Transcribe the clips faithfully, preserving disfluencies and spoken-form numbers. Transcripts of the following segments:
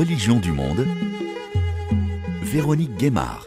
Religions du monde, Véronique Guémard.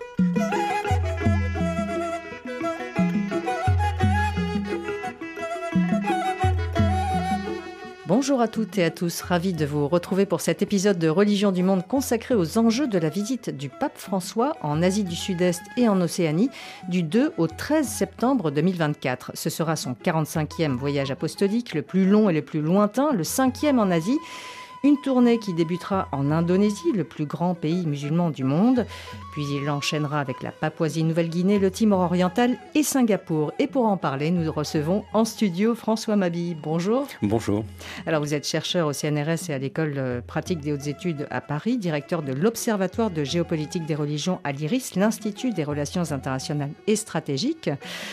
Bonjour à toutes et à tous, ravi de vous retrouver pour cet épisode de Religions du monde consacré aux enjeux de la visite du pape François en Asie du Sud-Est et en Océanie du deux au treize septembre deux mille vingt-quatre. Ce sera son quarante-cinquième voyage apostolique, le plus long et le plus lointain, le cinquième en Asie. Une tournée qui débutera en Indonésie, le plus grand pays musulman du monde. Puis il enchaînera avec la Papouasie-Nouvelle-Guinée, le Timor oriental et Singapour. Et pour en parler, nous recevons en studio François Mabille. Bonjour. Bonjour. Alors vous êtes chercheur au C N R S et à l'École pratique des hautes études à Paris, directeur de l'Observatoire de géopolitique des religions à l'I R I S, l'Institut des relations internationales et stratégiques.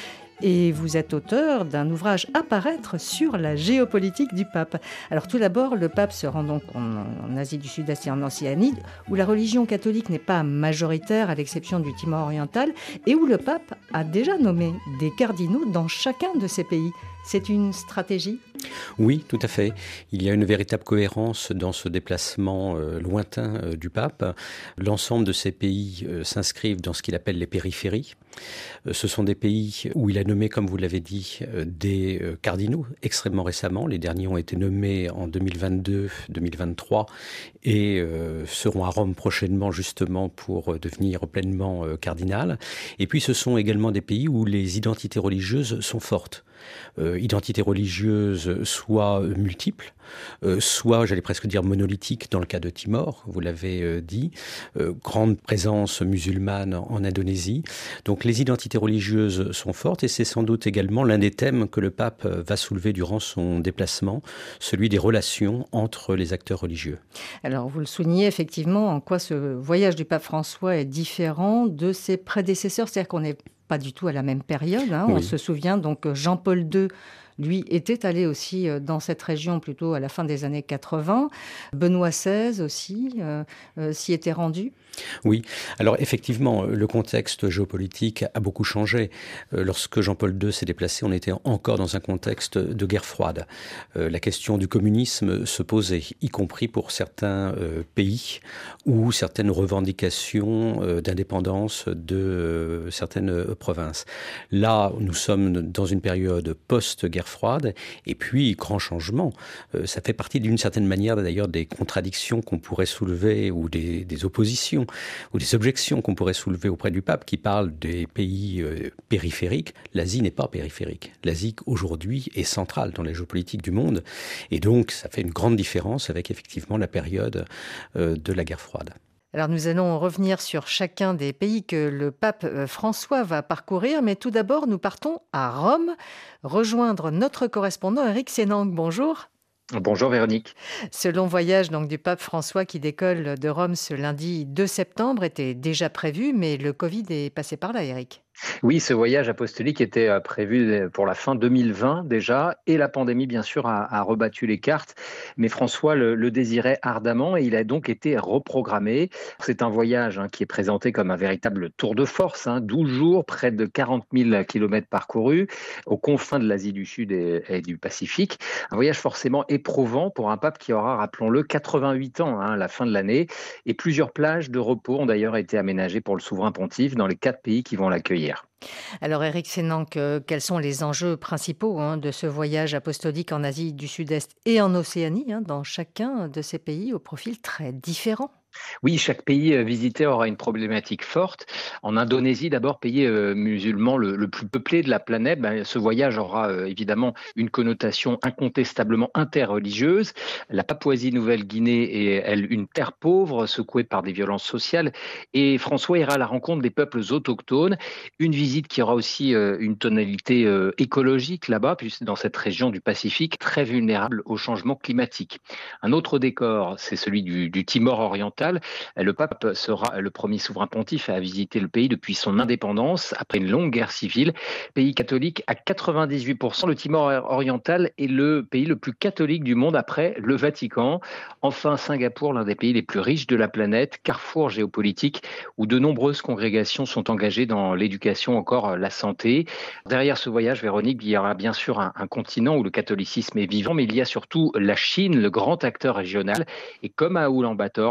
Et vous êtes auteur d'un ouvrage à paraître sur la géopolitique du pape. Alors tout d'abord, le pape se rend donc en, en Asie du Sud-Est et en Océanie, où la religion catholique n'est pas majoritaire, à l'exception du Timor oriental, et où le pape a déjà nommé des cardinaux dans chacun de ces pays. C'est une stratégie ? Oui, tout à fait. Il y a une véritable cohérence dans ce déplacement euh, lointain euh, du pape. L'ensemble de ces pays euh, s'inscrivent dans ce qu'il appelle les périphéries. Euh, ce sont des pays où il a nommé, comme vous l'avez dit, euh, des euh, cardinaux extrêmement récemment. Les derniers ont été nommés en deux mille vingt-deux, deux mille vingt-trois et euh, seront à Rome prochainement justement pour euh, devenir pleinement euh, cardinal. Et puis ce sont également des pays où les identités religieuses sont fortes. Euh, identités religieuses soit multiples, euh, soit, j'allais presque dire, monolithiques dans le cas de Timor, vous l'avez euh, dit, euh, grande présence musulmane en, en Indonésie. Donc les identités religieuses sont fortes et c'est sans doute également l'un des thèmes que le pape va soulever durant son déplacement, celui des relations entre les acteurs religieux. Alors vous le soulignez effectivement, en quoi ce voyage du pape François est différent de ses prédécesseurs, c'est-à-dire qu'on est pas du tout à la même période. Hein. Oui. On se souvient, donc Jean-Paul deux, lui, était allé aussi dans cette région plutôt à la fin des années quatre-vingts. Benoît seize aussi euh, euh, s'y était rendu. Oui, alors effectivement, le contexte géopolitique a beaucoup changé. Euh, lorsque Jean-Paul deux s'est déplacé, on était encore dans un contexte de guerre froide. Euh, la question du communisme se posait, y compris pour certains euh, pays ou certaines revendications euh, d'indépendance de euh, certaines euh, provinces. Là, nous sommes dans une période post-guerre froide et puis, grand changement. Euh, ça fait partie d'une certaine manière d'ailleurs des contradictions qu'on pourrait soulever ou des, des oppositions ou des objections qu'on pourrait soulever auprès du pape qui parle des pays euh, périphériques. L'Asie n'est pas périphérique. L'Asie, aujourd'hui, est centrale dans la géopolitique du monde. Et donc, ça fait une grande différence avec, effectivement, la période euh, de la guerre froide. Alors nous allons revenir sur chacun des pays que le pape François va parcourir, mais tout d'abord, nous partons à Rome, rejoindre notre correspondant Eric Sénang. Bonjour. Bonjour Véronique. Ce long voyage donc, du pape François qui décolle de Rome ce lundi deux septembre était déjà prévu, mais le Covid est passé par là, Eric. Oui, ce voyage apostolique était prévu pour la fin deux mille vingt déjà, et la pandémie, bien sûr, a, a rebattu les cartes. Mais François le, le désirait ardemment et il a donc été reprogrammé. C'est un voyage hein, qui est présenté comme un véritable tour de force, hein, douze jours, près de quarante mille kilomètres parcourus, aux confins de l'Asie du Sud et, et du Pacifique. Un voyage forcément éprouvant pour un pape qui aura, rappelons-le, quatre-vingt-huit ans hein, à la fin de l'année. Et plusieurs plages de repos ont d'ailleurs été aménagées pour le souverain pontife dans les quatre pays qui vont l'accueillir. Alors Eric Sénang, quels sont les enjeux principaux hein, de ce voyage apostolique en Asie du Sud-Est et en Océanie, hein, dans chacun de ces pays au profil très différent ? Oui, chaque pays visité aura une problématique forte. En Indonésie, d'abord, pays euh, musulman le, le plus peuplé de la planète, ben, ce voyage aura euh, évidemment une connotation incontestablement interreligieuse. La Papouasie-Nouvelle-Guinée est, elle, une terre pauvre, secouée par des violences sociales. Et François ira à la rencontre des peuples autochtones. Une visite qui aura aussi euh, une tonalité euh, écologique là-bas, puisque dans cette région du Pacifique, très vulnérable au changement climatique. Un autre décor, c'est celui du, du Timor oriental. Le pape sera le premier souverain pontife à visiter le pays depuis son indépendance, après une longue guerre civile. Pays catholique à quatre-vingt-dix-huit pour cent, le Timor oriental est le pays le plus catholique du monde après le Vatican. Enfin, Singapour, l'un des pays les plus riches de la planète, carrefour géopolitique où de nombreuses congrégations sont engagées dans l'éducation, encore la santé. Derrière ce voyage, Véronique, il y aura bien sûr un, un continent où le catholicisme est vivant, mais il y a surtout la Chine, le grand acteur régional. Et comme à Oulan-Bator l'an passé,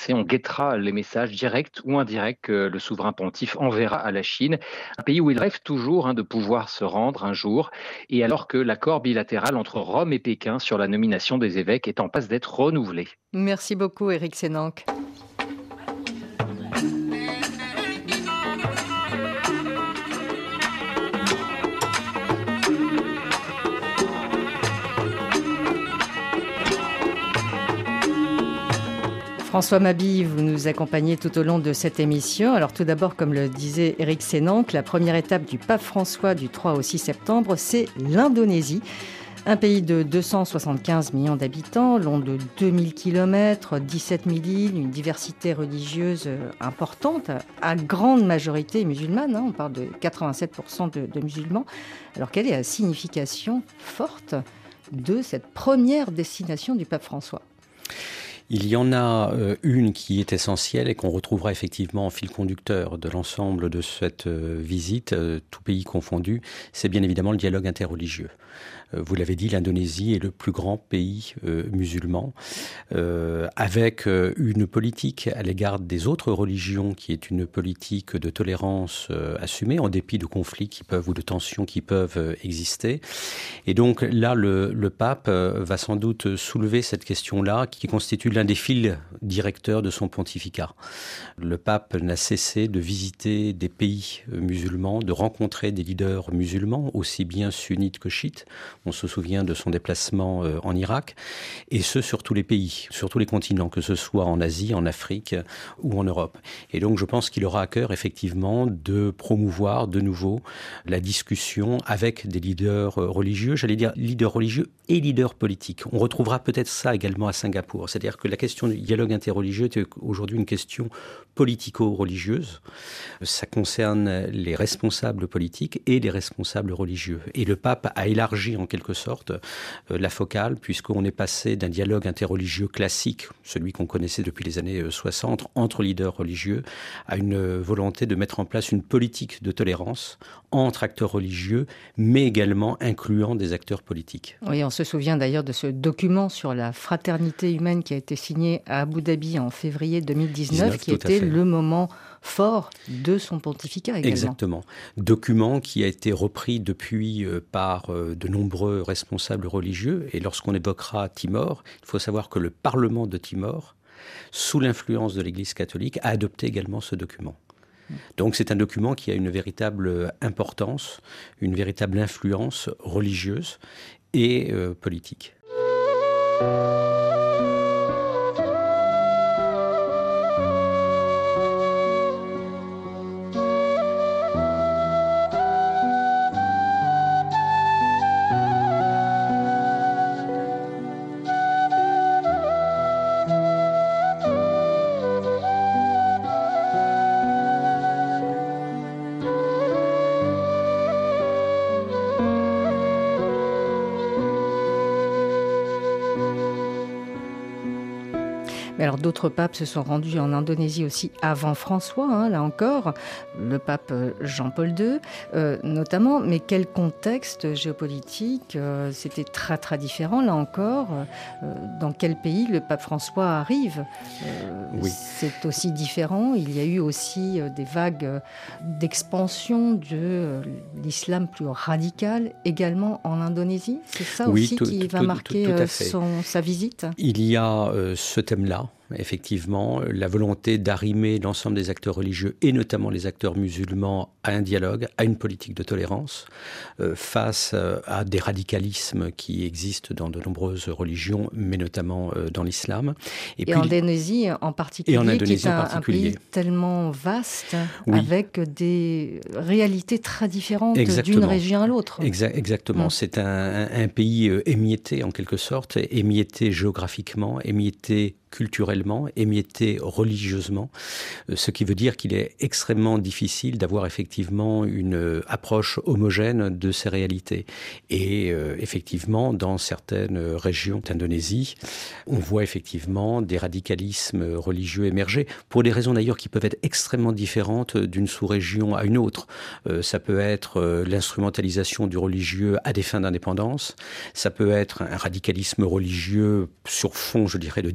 Français. On guettera les messages directs ou indirects que le souverain pontife enverra à la Chine, un pays où il rêve toujours hein, de pouvoir se rendre un jour, et alors que l'accord bilatéral entre Rome et Pékin sur la nomination des évêques est en passe d'être renouvelé. Merci beaucoup, Éric Sénanque. François Mabille, vous nous accompagnez tout au long de cette émission. Alors tout d'abord, comme le disait Éric Sénanque, la première étape du pape François du trois au six septembre, c'est l'Indonésie. Un pays de deux cent soixante-quinze millions d'habitants, long de deux mille kilomètres, dix-sept mille îles, une diversité religieuse importante, à grande majorité musulmane, hein, on parle de quatre-vingt-sept pour cent de, de musulmans. Alors quelle est la signification forte de cette première destination du pape François ? Il y en a euh, une qui est essentielle et qu'on retrouvera effectivement en fil conducteur de l'ensemble de cette euh, visite, euh, tout pays confondu, c'est bien évidemment le dialogue interreligieux. Euh, vous l'avez dit, l'Indonésie est le plus grand pays euh, musulman, euh, avec euh, une politique à l'égard des autres religions qui est une politique de tolérance euh, assumée, en dépit de conflits qui peuvent ou de tensions qui peuvent euh, exister. Et donc là, le, le pape euh, va sans doute soulever cette question-là qui constitue l'un des fils directeurs de son pontificat. Le pape n'a cessé de visiter des pays musulmans, de rencontrer des leaders musulmans, aussi bien sunnites que chiites. On se souvient de son déplacement en Irak, et ce sur tous les pays, sur tous les continents, que ce soit en Asie, en Afrique ou en Europe. Et donc je pense qu'il aura à cœur effectivement de promouvoir de nouveau la discussion avec des leaders religieux, j'allais dire leaders religieux et leaders politiques. On retrouvera peut-être ça également à Singapour, c'est-à-dire que la question du dialogue interreligieux est aujourd'hui une question politico-religieuse. Ça concerne les responsables politiques et les responsables religieux. Et le pape a élargi en quelque sorte la focale, puisqu'on est passé d'un dialogue interreligieux classique, celui qu'on connaissait depuis les années soixante, entre leaders religieux, à une volonté de mettre en place une politique de tolérance entre acteurs religieux, mais également incluant des acteurs politiques. Oui, on se souvient d'ailleurs de ce document sur la fraternité humaine qui a été signé à Abu Dhabi en février deux mille dix-neuf, qui était le moment fort de son pontificat également. Exactement. Document qui a été repris depuis euh, par euh, de nombreux responsables religieux. Et lorsqu'on évoquera Timor, il faut savoir que le Parlement de Timor, sous l'influence de l'Église catholique, a adopté également ce document. Donc c'est un document qui a une véritable importance, une véritable influence religieuse et euh, politique. Mais alors d'autres papes se sont rendus en Indonésie aussi avant François, hein, là encore, le pape Jean-Paul deux euh, notamment. Mais quel contexte géopolitique, euh, c'était très très différent là encore. Euh, dans quel pays le pape François arrive euh, oui. C'est aussi différent. Il y a eu aussi euh, des vagues d'expansion de euh, l'islam plus radical également en Indonésie. C'est ça oui, aussi tout, qui tout, va tout, marquer tout, tout son, sa visite. Il y a euh, ce thème-là. Effectivement, la volonté d'arrimer l'ensemble des acteurs religieux et notamment les acteurs musulmans à un dialogue, à une politique de tolérance euh, face euh, à des radicalismes qui existent dans de nombreuses religions, mais notamment euh, dans l'islam. Et, et puis, en Indonésie en particulier, et en Indonésie qui est un, en particulier. un pays tellement vaste, oui. avec des réalités très différentes Exactement. d'une région à l'autre. Exa- exactement. Mmh. C'est un, un, un pays émietté en quelque sorte, émietté géographiquement, émietté culturellement, émietté religieusement, ce qui veut dire qu'il est extrêmement difficile d'avoir effectivement une approche homogène de ces réalités. Et euh, effectivement, dans certaines régions d'Indonésie, on voit effectivement des radicalismes religieux émerger, pour des raisons d'ailleurs qui peuvent être extrêmement différentes d'une sous-région à une autre. Euh, ça peut être euh, l'instrumentalisation du religieux à des fins d'indépendance, ça peut être un radicalisme religieux sur fond, je dirais, de différents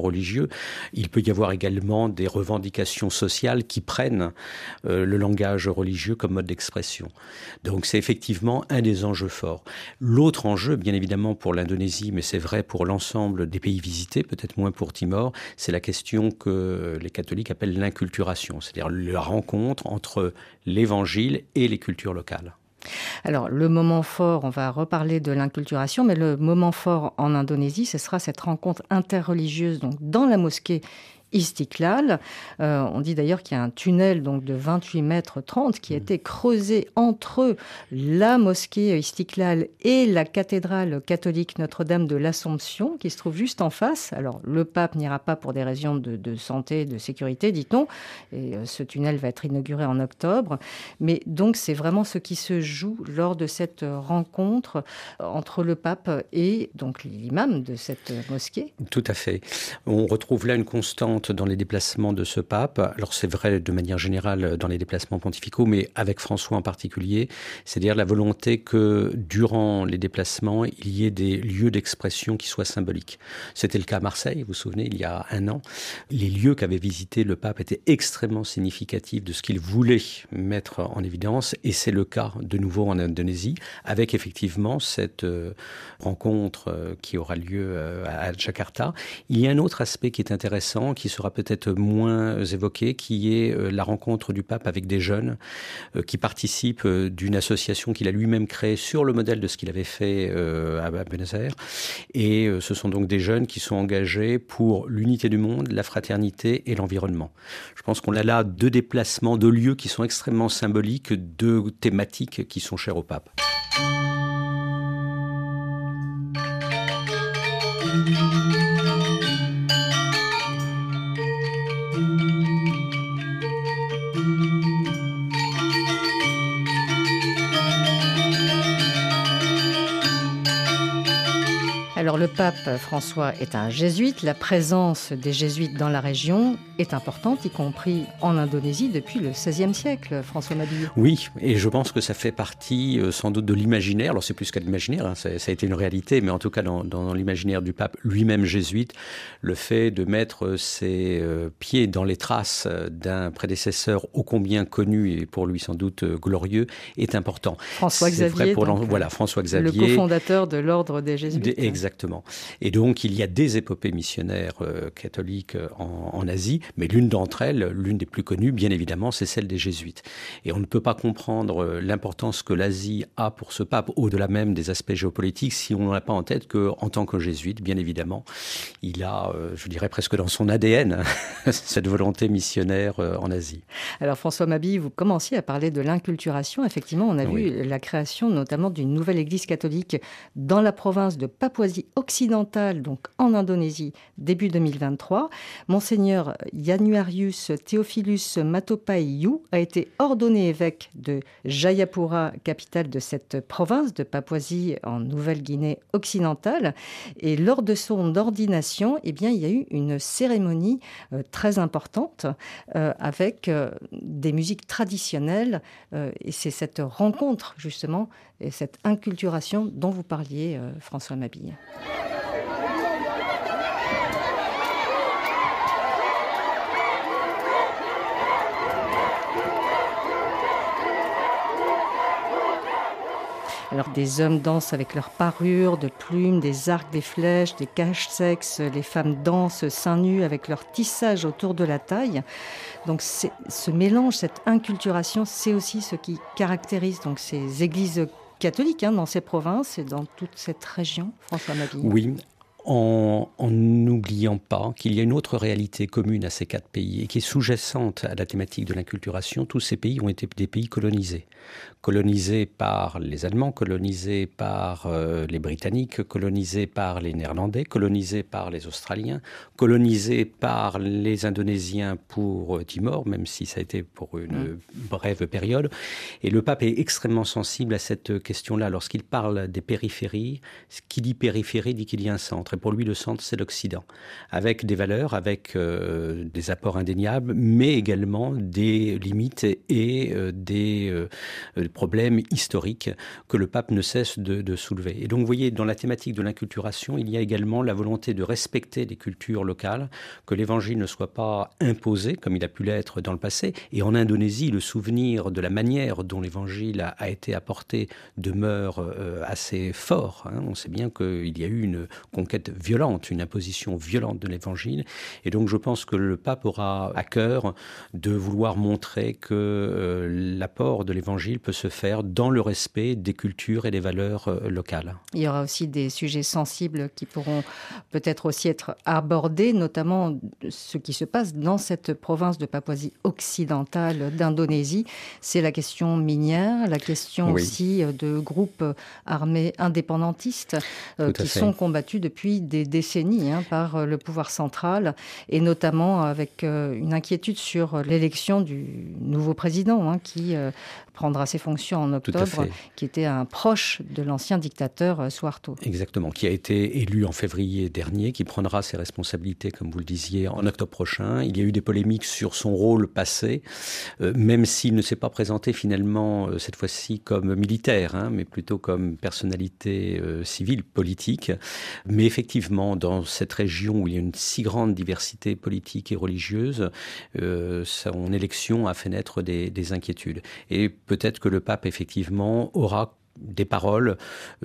religieux. Il peut y avoir également des revendications sociales qui prennent euh, le langage religieux comme mode d'expression. Donc c'est effectivement un des enjeux forts. L'autre enjeu, bien évidemment pour l'Indonésie, mais c'est vrai pour l'ensemble des pays visités, peut-être moins pour Timor, c'est la question que les catholiques appellent l'inculturation, c'est-à-dire la rencontre entre l'évangile et les cultures locales. Alors, le moment fort, on va reparler de l'inculturation, mais le moment fort en Indonésie, ce sera cette rencontre interreligieuse donc, dans la mosquée Istiklal. Euh, on dit d'ailleurs qu'il y a un tunnel donc, de vingt-huit mètres trente qui a été creusé entre la mosquée Istiklal et la cathédrale catholique Notre-Dame de l'Assomption, qui se trouve juste en face. Alors, le pape n'ira pas pour des raisons de, de santé, de sécurité, dit-on. Et euh, ce tunnel va être inauguré en octobre. Mais donc, c'est vraiment ce qui se joue lors de cette rencontre entre le pape et donc l'imam de cette mosquée. Tout à fait. On retrouve là une constante dans les déplacements de ce pape. Alors c'est vrai de manière générale dans les déplacements pontificaux, mais avec François en particulier, c'est-à-dire la volonté que durant les déplacements, il y ait des lieux d'expression qui soient symboliques. C'était le cas à Marseille, vous vous souvenez, il y a un an. Les lieux qu'avait visités le pape étaient extrêmement significatifs de ce qu'il voulait mettre en évidence, et c'est le cas de nouveau en Indonésie, avec effectivement cette euh, rencontre euh, qui aura lieu euh, à Jakarta. Il y a un autre aspect qui est intéressant, qui sera peut-être moins évoqué, qui est la rencontre du pape avec des jeunes qui participent d'une association qu'il a lui-même créée sur le modèle de ce qu'il avait fait à Buenos Aires. Et ce sont donc des jeunes qui sont engagés pour l'unité du monde, la fraternité et l'environnement. Je pense qu'on a là deux déplacements, deux lieux qui sont extrêmement symboliques, deux thématiques qui sont chères au pape. Alors le pape François est un jésuite. La présence des jésuites dans la région est importante, y compris en Indonésie depuis le seizième siècle, François Mabille. Oui, et je pense que ça fait partie euh, sans doute de l'imaginaire. Alors c'est plus qu'à l'imaginaire, hein, ça, ça a été une réalité, mais en tout cas dans, dans l'imaginaire du pape lui-même jésuite, le fait de mettre ses euh, pieds dans les traces d'un prédécesseur ô combien connu et pour lui sans doute euh, glorieux est important. François Xavier, pour donc, voilà, François Xavier, le cofondateur de l'ordre des jésuites. Des, exactement. Et donc, il y a des épopées missionnaires euh, catholiques en, en Asie, mais l'une d'entre elles, l'une des plus connues, bien évidemment, c'est celle des jésuites. Et on ne peut pas comprendre euh, l'importance que l'Asie a pour ce pape, au-delà même des aspects géopolitiques, si on n'a pas en tête qu'en tant que jésuite, bien évidemment, il a, euh, je dirais presque dans son A D N, cette volonté missionnaire euh, en Asie. Alors, François Mabille, vous commenciez à parler de l'inculturation. Effectivement, on a oui. vu la création notamment d'une nouvelle église catholique dans la province de Papouasie occidentale, donc en Indonésie, début deux mille vingt-trois. Monseigneur Januarius Theophilus Matopaïu a été ordonné évêque de Jayapura, capitale de cette province de Papouasie en Nouvelle-Guinée occidentale. Et lors de son ordination, eh bien, il y a eu une cérémonie euh, très importante euh, avec euh, des musiques traditionnelles. Euh, et c'est cette rencontre, justement, et cette inculturation dont vous parliez, euh, François Mabille. Alors des hommes dansent avec leurs parures de plumes, des arcs, des flèches, des caches-sexes. Les femmes dansent seins nus avec leur tissage autour de la taille. Donc c'est, ce mélange, cette inculturation, c'est aussi ce qui caractérise donc ces églises catholiques hein, dans ces provinces et dans toute cette région, François Mabille. Oui. En, en n'oubliant pas qu'il y a une autre réalité commune à ces quatre pays et qui est sous-jacente à la thématique de l'inculturation. Tous ces pays ont été des pays colonisés. Colonisés par les Allemands, colonisés par euh, les Britanniques, colonisés par les Néerlandais, colonisés par les Australiens, colonisés par les Indonésiens pour euh, Timor, même si ça a été pour une mmh. brève période. Et le pape est extrêmement sensible à cette question-là. Lorsqu'il parle des périphéries, ce qui dit périphérie dit qu'il y a un centre. centre. Et pour lui, le centre, c'est l'Occident, avec des valeurs, avec euh, des apports indéniables, mais également des limites et euh, des euh, problèmes historiques que le pape ne cesse de, de soulever. Et donc, vous voyez, dans la thématique de l'inculturation, il y a également la volonté de respecter les cultures locales, que l'évangile ne soit pas imposé, comme il a pu l'être dans le passé. Et en Indonésie, le souvenir de la manière dont l'évangile a, a été apporté demeure euh, assez fort. Hein. On sait bien qu'il y a eu une conquête violente, une imposition violente de l'évangile. Et donc, je pense que le pape aura à cœur de vouloir montrer que euh, l'apport de l'évangile peut se faire dans le respect des cultures et des valeurs euh, locales. Il y aura aussi des sujets sensibles qui pourront peut-être aussi être abordés, notamment ce qui se passe dans cette province de Papouasie occidentale d'Indonésie. C'est la question minière, la question oui. aussi de groupes armés indépendantistes euh, qui fait. sont combattus depuis des décennies hein, par le pouvoir central, et notamment avec euh, une inquiétude sur l'élection du nouveau président hein, qui euh, prendra ses fonctions en octobre, qui était un proche de l'ancien dictateur Suharto. Exactement, qui a été élu en février dernier, qui prendra ses responsabilités, comme vous le disiez, en octobre prochain. Il y a eu des polémiques sur son rôle passé, euh, même s'il ne s'est pas présenté finalement euh, cette fois-ci comme militaire, hein, mais plutôt comme personnalité euh, civile, politique. Mais effectivement, dans cette région où il y a une si grande diversité politique et religieuse, euh, son élection a fait naître des, des inquiétudes. Et peut-être que le pape, effectivement, aura des paroles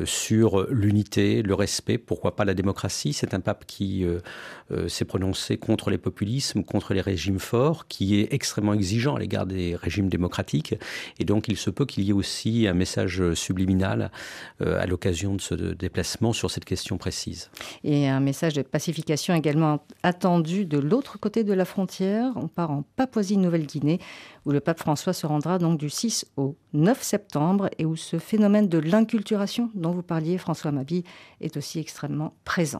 sur l'unité, le respect, pourquoi pas la démocratie. C'est un pape qui euh, euh, s'est prononcé contre les populismes, contre les régimes forts, qui est extrêmement exigeant à l'égard des régimes démocratiques. Et donc, il se peut qu'il y ait aussi un message subliminal euh, à l'occasion de ce déplacement sur cette question précise. Et un message de pacification également attendu de l'autre côté de la frontière. On part en Papouasie-Nouvelle-Guinée, où le pape François se rendra donc du six au neuf septembre et où ce phénomène de l'inculturation dont vous parliez, François Mabille, est aussi extrêmement présent.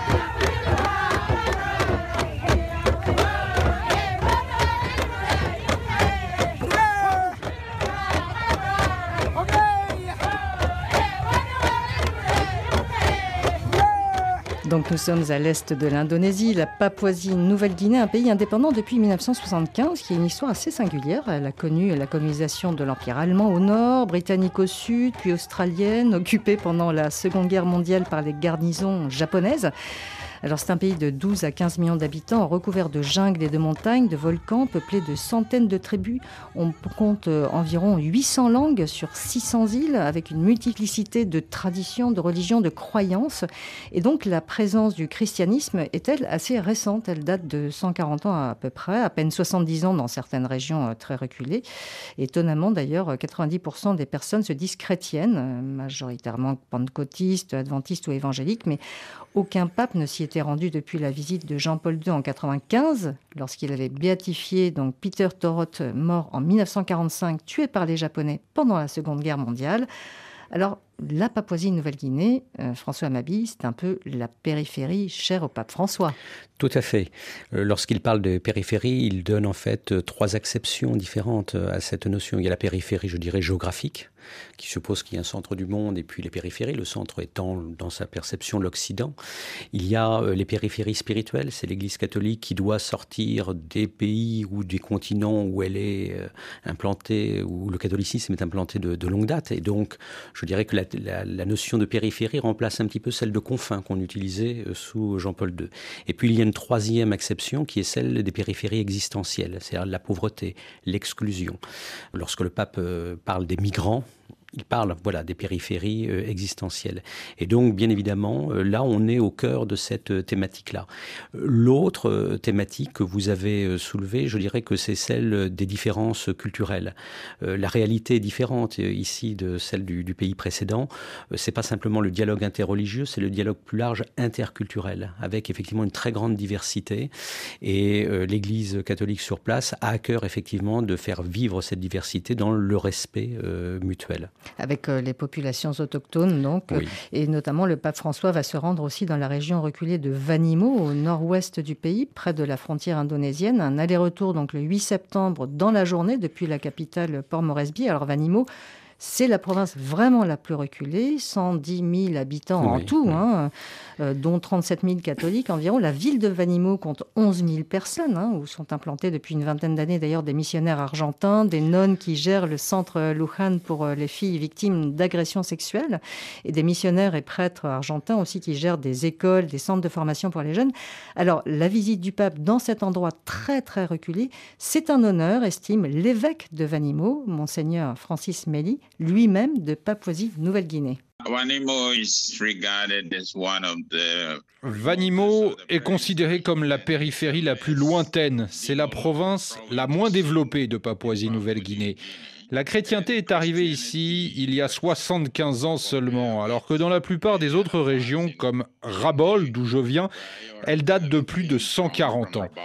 Donc nous sommes à l'est de l'Indonésie, la Papouasie-Nouvelle-Guinée, un pays indépendant depuis dix-neuf cent soixante-quinze, qui a une histoire assez singulière. Elle a connu la colonisation de l'Empire allemand au nord, britannique au sud, puis australienne, occupée pendant la Seconde Guerre mondiale par les garnisons japonaises. Alors c'est un pays de douze à quinze millions d'habitants, recouvert de jungles et de montagnes, de volcans, peuplé de centaines de tribus. On compte environ huit cents langues sur six cents îles, avec une multiplicité de traditions, de religions, de croyances. Et donc la présence du christianisme est-elle assez récente? Elle date de cent quarante ans à peu près, à peine soixante-dix ans dans certaines régions très reculées. Étonnamment d'ailleurs, quatre-vingt-dix pour cent des personnes se disent chrétiennes, majoritairement pentecôtistes, adventistes ou évangéliques, mais aucun pape ne s'y était rendu depuis la visite de Jean-Paul deux en quatre-vingt-quinze, lorsqu'il avait béatifié donc Peter Thoroth, mort en mille neuf cent quarante-cinq, tué par les Japonais pendant la Seconde Guerre mondiale. Alors, la Papouasie-Nouvelle-Guinée, euh, François Mabille, c'est un peu la périphérie chère au pape François. Tout à fait. Euh, lorsqu'il parle de périphérie, il donne en fait euh, trois acceptions différentes euh, à cette notion. Il y a la périphérie, je dirais, géographique, qui suppose qu'il y a un centre du monde et puis les périphéries, le centre étant dans sa perception l'Occident. Il y a euh, les périphéries spirituelles, c'est l'Église catholique qui doit sortir des pays ou des continents où elle est euh, implantée, où le catholicisme est implanté de, de longue date. Et donc, je dirais que la, la, la notion de périphérie remplace un petit peu celle de confins qu'on utilisait euh, sous Jean-Paul deux. Et puis il y a une troisième acception qui est celle des périphéries existentielles, c'est-à-dire la pauvreté, l'exclusion. Lorsque le pape euh, parle des migrants, il parle voilà, des périphéries euh, existentielles. Et donc, bien évidemment, euh, là, on est au cœur de cette euh, thématique-là. L'autre euh, thématique que vous avez euh, soulevée, je dirais que c'est celle des différences culturelles. Euh, la réalité est différente euh, ici de celle du, du pays précédent. Euh, c'est pas simplement le dialogue interreligieux, c'est le dialogue plus large interculturel, avec effectivement une très grande diversité. Et euh, l'Église catholique sur place a à cœur, effectivement, de faire vivre cette diversité dans le respect euh, mutuel. Avec euh, les populations autochtones, donc. Oui. Et notamment, le pape François va se rendre aussi dans la région reculée de Vanimo, au nord-ouest du pays, près de la frontière indonésienne. Un aller-retour, donc, le huit septembre, dans la journée, depuis la capitale Port Moresby. Alors, Vanimo, C'est la province vraiment la plus reculée, cent dix mille habitants en Oui, tout, oui. hein, euh, dont trente-sept mille catholiques environ. La ville de Vanimo compte onze mille personnes, hein, où sont implantés depuis une vingtaine d'années d'ailleurs des missionnaires argentins, des nonnes qui gèrent le centre Luján pour les filles victimes d'agressions sexuelles, et des missionnaires et prêtres argentins aussi qui gèrent des écoles, des centres de formation pour les jeunes. Alors, la visite du pape dans cet endroit très très reculé, c'est un honneur, estime l'évêque de Vanimo, Monseigneur Francis Melli, lui-même de Papouasie-Nouvelle-Guinée. Vanimo est considéré comme la périphérie la plus lointaine. C'est la province la moins développée de Papouasie-Nouvelle-Guinée. La chrétienté est arrivée ici il y a soixante-quinze ans seulement, alors que dans la plupart des autres régions, comme Rabol, d'où je viens, elle date de plus de cent quarante ans.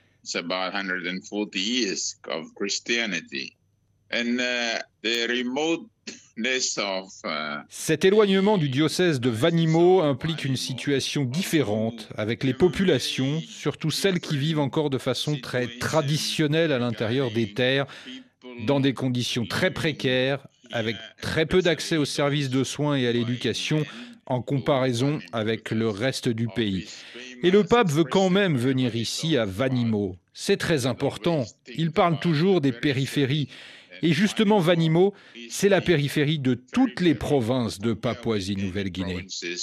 Cet éloignement du diocèse de Vanimo implique une situation différente avec les populations, surtout celles qui vivent encore de façon très traditionnelle à l'intérieur des terres, dans des conditions très précaires, avec très peu d'accès aux services de soins et à l'éducation en comparaison avec le reste du pays. Et le pape veut quand même venir ici à Vanimo. C'est très important. Il parle toujours des périphéries. Et justement, Vanimo, c'est la périphérie de toutes les provinces de Papouasie-Nouvelle-Guinée.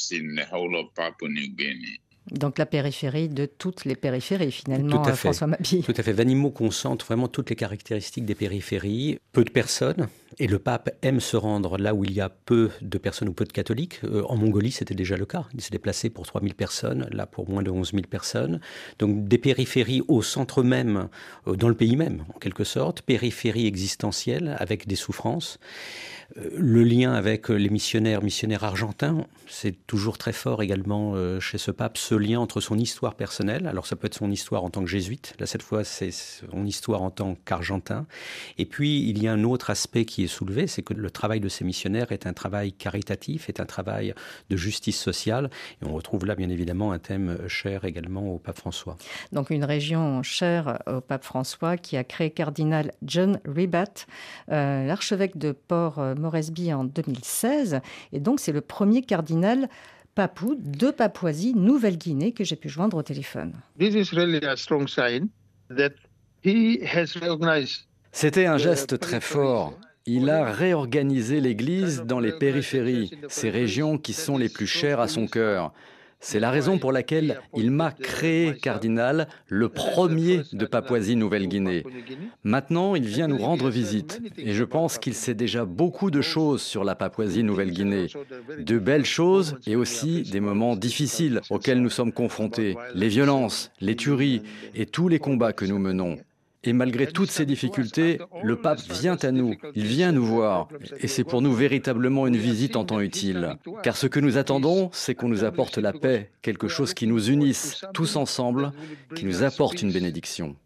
Donc la périphérie de toutes les périphéries, finalement, Tout à fait. François Mabille. Tout à fait. Vanimo concentre vraiment toutes les caractéristiques des périphéries. Peu de personnes. Et le pape aime se rendre là où il y a peu de personnes ou peu de catholiques. Euh, en Mongolie, c'était déjà le cas. Il s'est déplacé pour trois mille personnes, là pour moins de onze mille personnes. Donc des périphéries au centre même, euh, dans le pays même, en quelque sorte. Périphéries existentielles avec des souffrances. Euh, le lien avec les missionnaires, missionnaires argentins, c'est toujours très fort également euh, chez ce pape, ce lien entre son histoire personnelle. Alors ça peut être son histoire en tant que jésuite. Là, cette fois, c'est son histoire en tant qu'argentin. Et puis, il y a un autre aspect qui est soulevé, c'est que le travail de ces missionnaires est un travail caritatif, est un travail de justice sociale. Et on retrouve là, bien évidemment, un thème cher également au pape François. Donc une région chère au pape François qui a créé cardinal John Ribat, euh, l'archevêque de Port-Moresby en deux mille seize. Et donc c'est le premier cardinal papou de Papouasie-Nouvelle-Guinée que j'ai pu joindre au téléphone. This is really a strong sign that he has recognized. C'était un geste très fort. Il a réorganisé l'Église dans les périphéries, ces régions qui sont les plus chères à son cœur. C'est la raison pour laquelle il m'a créé cardinal, le premier de Papouasie-Nouvelle-Guinée. Maintenant, il vient nous rendre visite et je pense qu'il sait déjà beaucoup de choses sur la Papouasie-Nouvelle-Guinée. De belles choses et aussi des moments difficiles auxquels nous sommes confrontés. Les violences, les tueries et tous les combats que nous menons. Et malgré toutes ces difficultés, le pape vient à nous, il vient nous voir. Et c'est pour nous véritablement une visite en temps utile. Car ce que nous attendons, c'est qu'on nous apporte la paix, quelque chose qui nous unisse tous ensemble, qui nous apporte une bénédiction.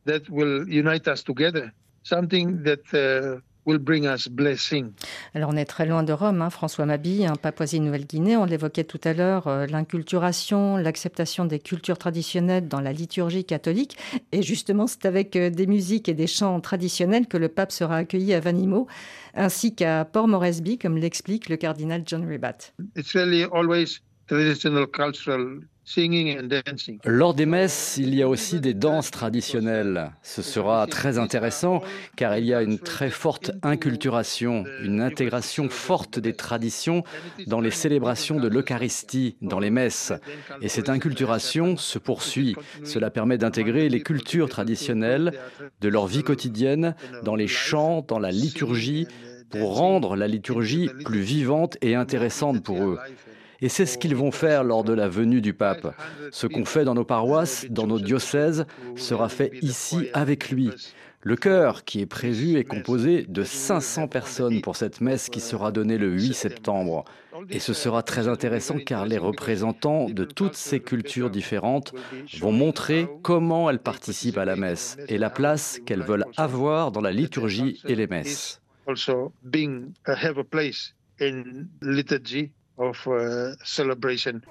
Will bring us blessing. Alors on est très loin de Rome, hein, François Mabille, hein, Papouasie-Nouvelle-Guinée. On l'évoquait tout à l'heure, euh, l'inculturation, l'acceptation des cultures traditionnelles dans la liturgie catholique. Et justement, c'est avec euh, des musiques et des chants traditionnels que le pape sera accueilli à Vanimo, ainsi qu'à Port-Moresby, comme l'explique le cardinal John Ribat. It's really always traditional cultural singing and dancing. Lors des messes, il y a aussi des danses traditionnelles. Ce sera très intéressant car il y a une très forte inculturation, une intégration forte des traditions dans les célébrations de l'Eucharistie, dans les messes. Et cette inculturation se poursuit. Cela permet d'intégrer les cultures traditionnelles de leur vie quotidienne dans les chants, dans la liturgie, pour rendre la liturgie plus vivante et intéressante pour eux. Et c'est ce qu'ils vont faire lors de la venue du pape. Ce qu'on fait dans nos paroisses, dans nos diocèses, sera fait ici avec lui. Le chœur qui est prévu est composé de cinq cents personnes pour cette messe qui sera donnée le huit septembre. Et ce sera très intéressant car les représentants de toutes ces cultures différentes vont montrer comment elles participent à la messe et la place qu'elles veulent avoir dans la liturgie et les messes. Also being have a place in liturgy of uh, celebration.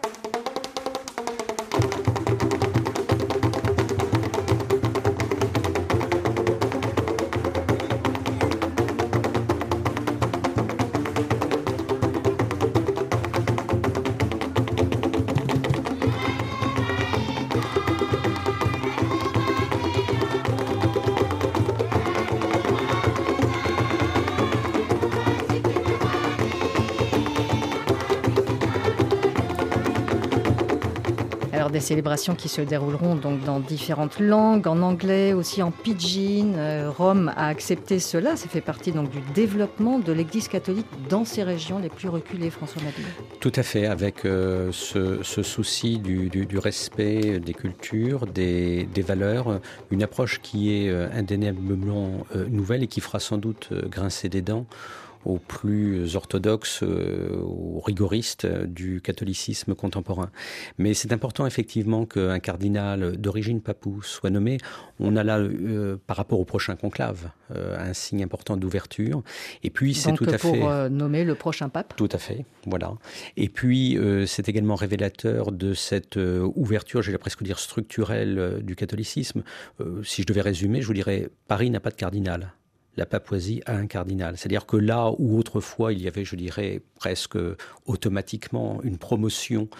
Alors des célébrations qui se dérouleront donc dans différentes langues, en anglais, aussi en pidgin. Euh, Rome a accepté cela, ça fait partie donc du développement de l'Église catholique dans ces régions les plus reculées, François Mabille. Tout à fait, avec euh, ce, ce souci du, du, du respect des cultures, des, des valeurs, une approche qui est euh, indéniablement euh, nouvelle et qui fera sans doute euh, grincer des dents aux plus orthodoxes, euh, aux rigoristes du catholicisme contemporain. Mais c'est important effectivement qu'un cardinal d'origine papoue soit nommé. On a là, euh, par rapport au prochain conclave, euh, un signe important d'ouverture. Et puis c'est Donc tout à pour fait... euh, nommer le prochain pape. Tout à fait, voilà. Et puis euh, c'est également révélateur de cette euh, ouverture, j'allais presque dire structurelle, euh, du catholicisme. Euh, si je devais résumer, je vous dirais, Paris n'a pas de cardinal. La Papouasie a un cardinal. C'est-à-dire que là où autrefois il y avait, je dirais, presque automatiquement une promotion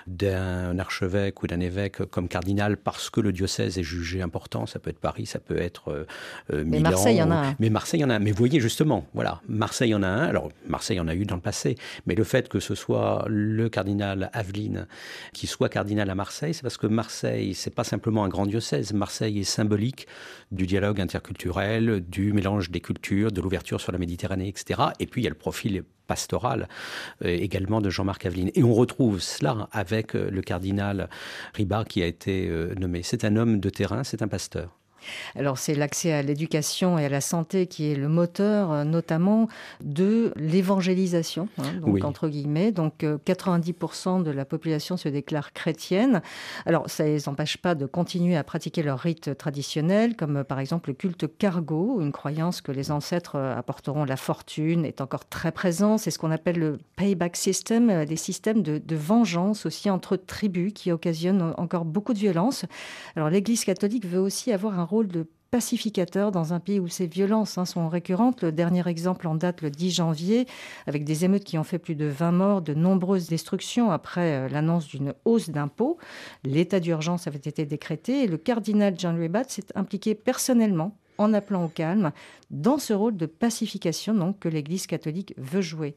d'un archevêque ou d'un évêque comme cardinal parce que le diocèse est jugé important, ça peut être Paris, ça peut être euh, Milan. Mais Marseille, il y en a un. Mais Marseille, il y en a un. Mais vous voyez justement, voilà, Marseille, il y en a un. Alors, Marseille, il y en a eu dans le passé. Mais le fait que ce soit le cardinal Aveline qui soit cardinal à Marseille, c'est parce que Marseille, c'est pas simplement un grand diocèse. Marseille est symbolique du dialogue interculturel, du mélange des cultures, de l'ouverture sur la Méditerranée, et cetera. Et puis, il y a le profil pastoral euh, également de Jean-Marc Aveline. Et on retrouve cela avec euh, le cardinal Ribard qui a été euh, nommé. C'est un homme de terrain, c'est un pasteur. Alors c'est l'accès à l'éducation et à la santé qui est le moteur euh, notamment de l'évangélisation, hein, donc Oui. entre guillemets. Donc euh, quatre-vingt-dix pour cent de la population se déclare chrétienne. Alors ça ne les empêche pas de continuer à pratiquer leurs rites traditionnels, comme euh, par exemple le culte cargo, une croyance que les ancêtres euh, apporteront la fortune est encore très présent. C'est ce qu'on appelle le payback system, euh, des systèmes de, de vengeance aussi entre tribus qui occasionnent encore beaucoup de violence. Alors l'Église catholique veut aussi avoir un rôle de pacificateur dans un pays où ces violences hein, sont récurrentes. Le dernier exemple en date le dix janvier, avec des émeutes qui ont fait plus de vingt morts, de nombreuses destructions après euh, l'annonce d'une hausse d'impôts. L'état d'urgence avait été décrété et le cardinal John Ribat s'est impliqué personnellement en appelant au calme dans ce rôle de pacification donc, que l'Église catholique veut jouer.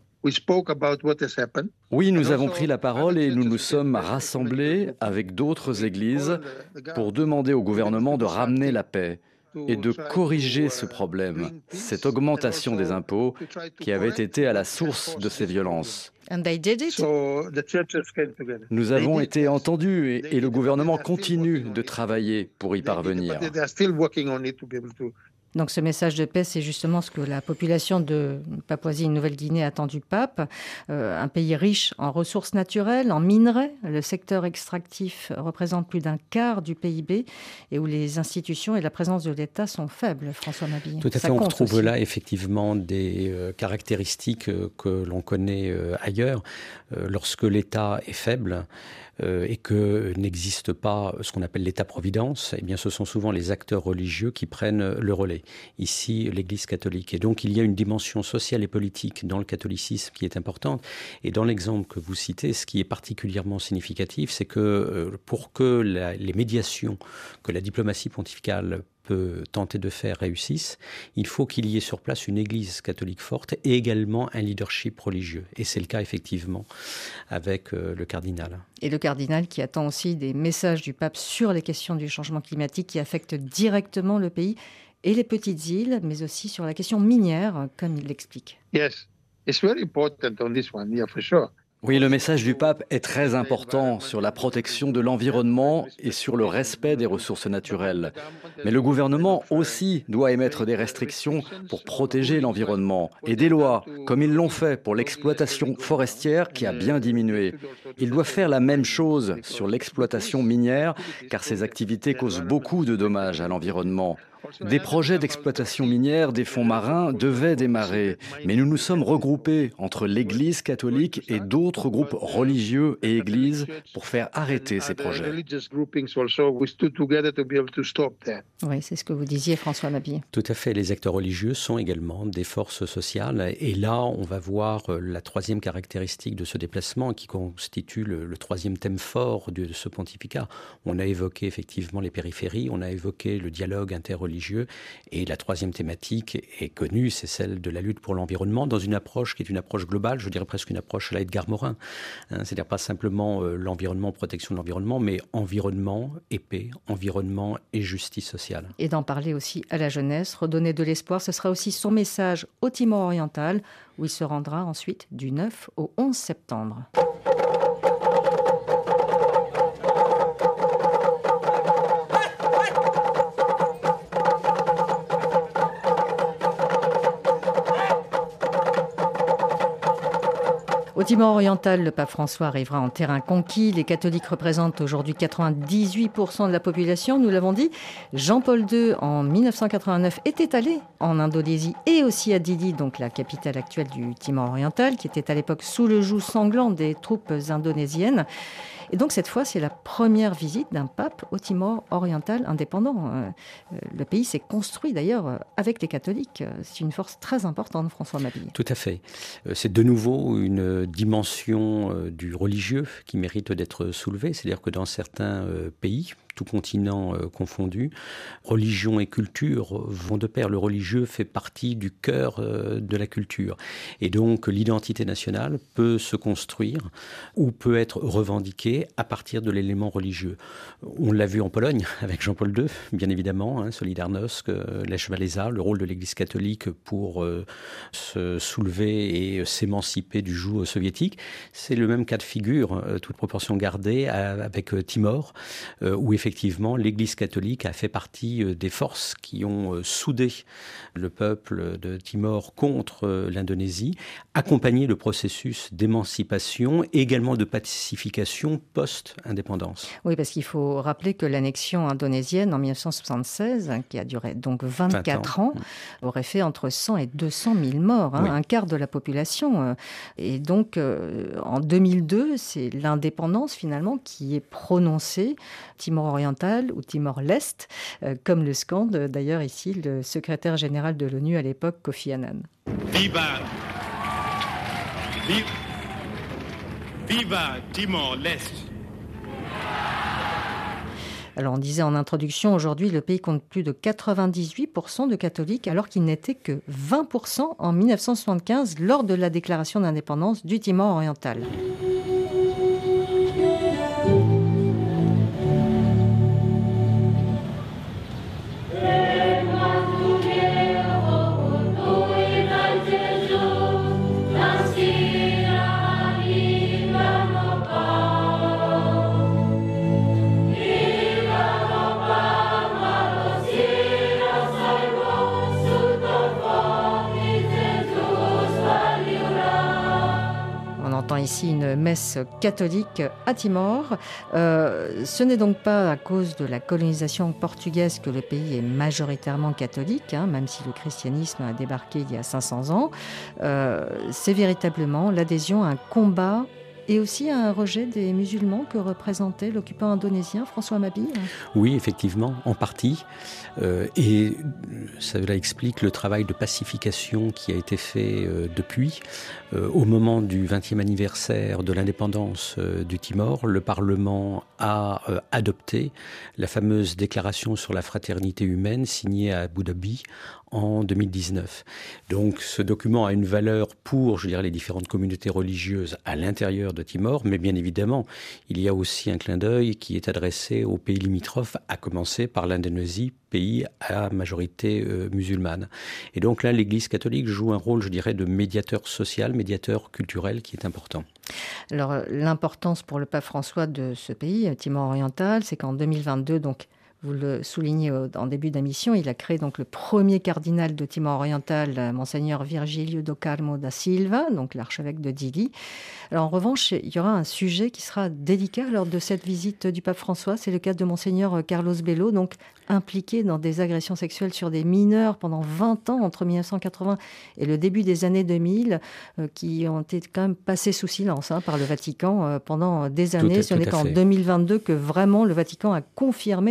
Oui, nous avons pris la parole et nous nous sommes rassemblés avec d'autres églises pour demander au gouvernement de ramener la paix et de corriger ce problème, cette augmentation des impôts qui avait été à la source de ces violences. And they did it. Nous avons été entendus et, et le gouvernement continue de travailler pour y parvenir. Donc ce message de paix, c'est justement ce que la population de Papouasie-Nouvelle-Guinée attend du pape. Euh, un pays riche en ressources naturelles, en minerais. Le secteur extractif représente plus d'un quart du P I B et où les institutions et la présence de l'État sont faibles, François Mabille. Tout à Ça fait, on compte retrouve aussi. là effectivement des euh, caractéristiques euh, que l'on connaît euh, ailleurs. Euh, lorsque l'État est faible, Euh, et que n'existe pas ce qu'on appelle l'État-providence, eh bien, ce sont souvent les acteurs religieux qui prennent le relais. Ici, l'Église catholique. Et donc, il y a une dimension sociale et politique dans le catholicisme qui est importante. Et dans l'exemple que vous citez, ce qui est particulièrement significatif, c'est que euh, pour que la, les médiations, que la diplomatie pontificale peut tenter de faire réussissent, il faut qu'il y ait sur place une église catholique forte et également un leadership religieux. Et c'est le cas effectivement avec euh, le cardinal. Et le cardinal qui attend aussi des messages du pape sur les questions du changement climatique qui affectent directement le pays et les petites îles, mais aussi sur la question minière, comme il l'explique. Yes, it's very important on this one, yeah, for sure. Oui, le message du pape est très important sur la protection de l'environnement et sur le respect des ressources naturelles. Mais le gouvernement aussi doit émettre des restrictions pour protéger l'environnement et des lois, comme ils l'ont fait pour l'exploitation forestière qui a bien diminué. Il doit faire la même chose sur l'exploitation minière, car ces activités causent beaucoup de dommages à l'environnement. Des projets d'exploitation minière des fonds marins devaient démarrer, mais nous nous sommes regroupés entre l'Église catholique et d'autres groupes religieux et églises pour faire arrêter ces projets. Oui, c'est ce que vous disiez, François Mabille. Tout à fait. Les acteurs religieux sont également des forces sociales. Et là, on va voir la troisième caractéristique de ce déplacement qui constitue le, le troisième thème fort de, de ce pontificat. On a évoqué effectivement les périphéries, on a évoqué le dialogue interreligieux. religieux. Et la troisième thématique est connue, c'est celle de la lutte pour l'environnement, dans une approche qui est une approche globale, je dirais presque une approche à la Edgar Morin. Hein, c'est-à-dire pas simplement euh, l'environnement, protection de l'environnement, mais environnement et paix, environnement et justice sociale. Et d'en parler aussi à la jeunesse, redonner de l'espoir, ce sera aussi son message au Timor oriental, où il se rendra ensuite du neuf au onze septembre. Au Timor oriental, le pape François arrivera en terrain conquis. Les catholiques représentent aujourd'hui quatre-vingt-dix-huit pour cent de la population, nous l'avons dit. Jean-Paul deux, en mille neuf cent quatre-vingt-neuf, était allé en Indonésie et aussi à Dili, donc la capitale actuelle du Timor oriental, qui était à l'époque sous le joug sanglant des troupes indonésiennes. Et donc cette fois, c'est la première visite d'un pape au Timor oriental indépendant. Le pays s'est construit d'ailleurs avec les catholiques. C'est une force très importante, François Mabille. Tout à fait. C'est de nouveau une dimension du religieux qui mérite d'être soulevée. C'est-à-dire que dans certains pays, tout continent euh, confondu, religion et culture vont de pair. Le religieux fait partie du cœur euh, de la culture. Et donc l'identité nationale peut se construire ou peut être revendiquée à partir de l'élément religieux. On l'a vu en Pologne avec Jean-Paul deux, bien évidemment, hein, Solidarność, euh, Lech Walesa, le rôle de l'Église catholique pour euh, se soulever et s'émanciper du joug soviétique. C'est le même cas de figure, euh, toute proportion gardée, à, avec euh, Timor, euh, où effectivement, l'Église catholique a fait partie des forces qui ont soudé le peuple de Timor contre l'Indonésie, accompagné le processus d'émancipation et également de pacification post-indépendance. Oui, parce qu'il faut rappeler que l'annexion indonésienne en mille neuf cent soixante-seize, qui a duré donc vingt-quatre ans, ans, aurait fait entre cent et deux cent mille morts, hein, oui. un quart de la population. Et donc, euh, en deux mille deux, c'est l'indépendance finalement qui est prononcée, Timor oriental ou Timor-Leste, euh, comme le scande d'ailleurs ici le secrétaire général de l'ONU à l'époque, Kofi Annan. Viva, viva, viva Timor-Leste. Alors on disait en introduction, aujourd'hui le pays compte plus de quatre-vingt-dix-huit pour cent de catholiques alors qu'il n'était que vingt pour cent en mille neuf cent soixante-quinze lors de la déclaration d'indépendance du Timor oriental. Ici une messe catholique à Timor. Euh, ce n'est donc pas à cause de la colonisation portugaise que le pays est majoritairement catholique, hein, même si le christianisme a débarqué il y a cinq cents ans. Euh, c'est véritablement l'adhésion à un combat et aussi à un rejet des musulmans que représentait l'occupant indonésien François Mabille. Oui, effectivement, en partie. Euh, et cela explique le travail de pacification qui a été fait euh, depuis. Euh, au moment du vingtième anniversaire de l'indépendance euh, du Timor, le Parlement a euh, adopté la fameuse déclaration sur la fraternité humaine signée à Abu Dhabi en deux mille dix-neuf. Donc ce document a une valeur pour, je dirais, les différentes communautés religieuses à l'intérieur de Timor, mais bien évidemment, il y a aussi un clin d'œil qui est adressé aux pays limitrophes, à commencer par l'Indonésie, pays à majorité euh, musulmane. Et donc là, l'Église catholique joue un rôle, je dirais, de médiateur social, médiateur culturel qui est important. Alors l'importance pour le pape François de ce pays, Timor oriental, c'est qu'en deux mille vingt-deux, donc vous le soulignez en début d'émission, il a créé donc le premier cardinal de Timor oriental, Monseigneur Virgílio do Carmo da Silva, donc l'archevêque de Dili. Alors en revanche, il y aura un sujet qui sera délicat lors de cette visite du pape François, c'est le cas de Monseigneur Carlos Belo, donc impliqué dans des agressions sexuelles sur des mineurs pendant vingt ans, entre mille neuf cent quatre-vingts et le début des années deux mille, euh, qui ont été quand même passés sous silence hein, par le Vatican euh, pendant des années. Ce n'est qu'en deux mille vingt-deux que vraiment le Vatican a confirmé des sanctions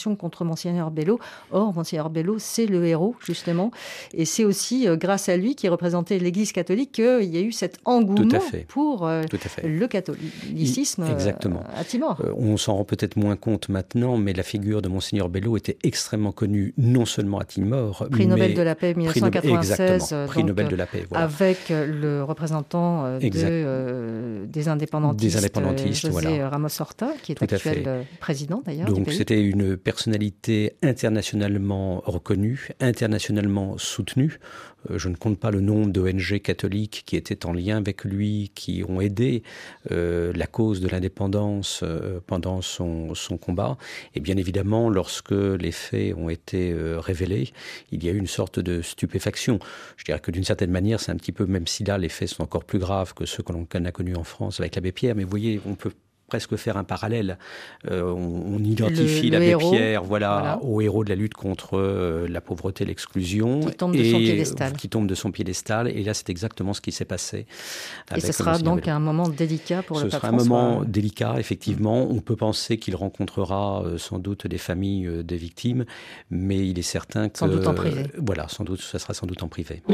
d'insurrection contre Monseigneur Bello. Or, Monseigneur Bello, c'est le héros, justement. Et c'est aussi euh, grâce à lui, qui représentait l'Église catholique, qu'il y a eu cet engouement pour euh, le catholicisme Exactement. à Timor. Euh, on s'en rend peut-être moins compte maintenant, mais la figure de Monseigneur Bello était extrêmement connue, non seulement à Timor, Prix mais... Nobel de la paix mille neuf cent quatre-vingt-seize. Exactement. Prix donc, Nobel de la paix, voilà. Avec le représentant de, euh, des indépendantistes, des indépendantistes José voilà. Ramos Horta, qui est Tout actuel président d'ailleurs du Donc pays. c'était une personnalité internationalement reconnue, internationalement soutenue. Euh, je ne compte pas le nombre d'O N G catholiques qui étaient en lien avec lui, qui ont aidé euh, la cause de l'indépendance euh, pendant son, son combat. Et bien évidemment, lorsque les faits ont été euh, révélés, il y a eu une sorte de stupéfaction. Je dirais que d'une certaine manière, c'est un petit peu, même si là les faits sont encore plus graves que ceux que l'on a connus en France avec l'abbé Pierre, mais vous voyez, on peut presque faire un parallèle. Euh, on, on identifie l'abbé Pierre voilà, voilà. au héros de la lutte contre euh, la pauvreté, l'exclusion. Qui tombe de son piédestal. Qui tombe de son piédestal. Et là, c'est exactement ce qui s'est passé. Et ce sera donc un moment délicat pour ce le pape François. Ce sera un moment délicat, effectivement. Mmh. On peut penser qu'il rencontrera euh, sans doute des familles euh, des victimes, mais il est certain que... Sans doute en privé. Euh, voilà, sans doute, ça sera sans doute en privé.